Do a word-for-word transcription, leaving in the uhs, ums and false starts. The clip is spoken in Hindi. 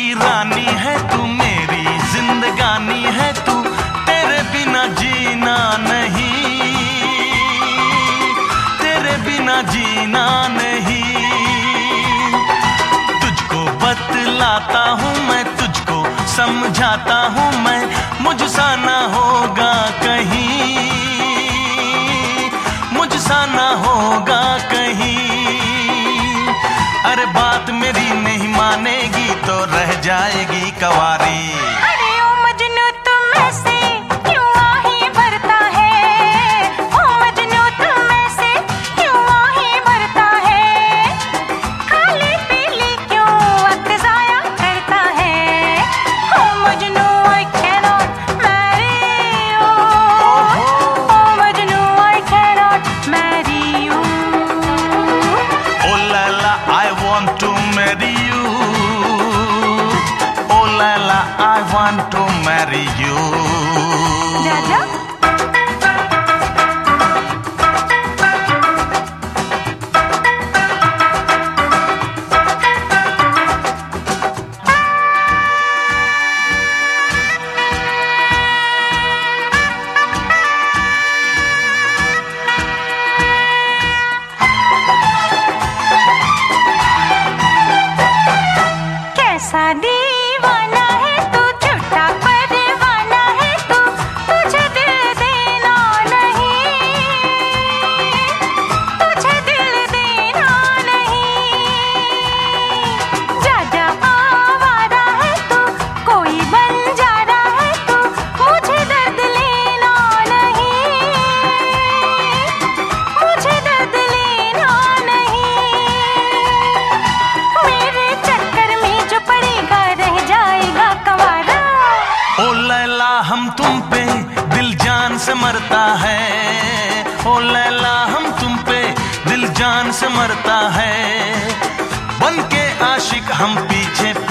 की रानी है तू, मेरी जिंदगानी है तू, तेरे बिना जीना नहीं, तेरे बिना जीना नहीं। तुझको बतलाता हूँ मैं, तुझको समझाता हूँ मैं, मुझसा ना होगा कहीं, मुझसा ना होगा कहीं। अरे बात मेरी नहीं मानेगी तो रह जाएगी कवारी। अरे ओ मजनू तुम ऐसे क्यों आही भरता है, ओ मजनू तुम ऐसे क्यों आही भरता है, खाली पीली क्यों वक्त जाया करता है। ओ Majnu I cannot marry you, O Majnu I cannot marry you। Oh Laila, I want to marry you, oh Laila, I want to marry you। जा जा कैसा दीवाना है तू, झूठा परवाना है तू, तुझे दिल देना नहीं, तुझे दिल देना नहीं। जा जा आवारा है तू, कोई बंजारा है तू, मुझे दर्द लेना नहीं, मुझे दर्द लेना नहीं। मेरे चक्कर में जो पड़ेगा रह जाएगा कंवारा। ओ लैला हम तुम पे दिल जान से मरता है, ओ लैला हम तुम पे दिल जान से मरता है, बन के आशिक हम पीछे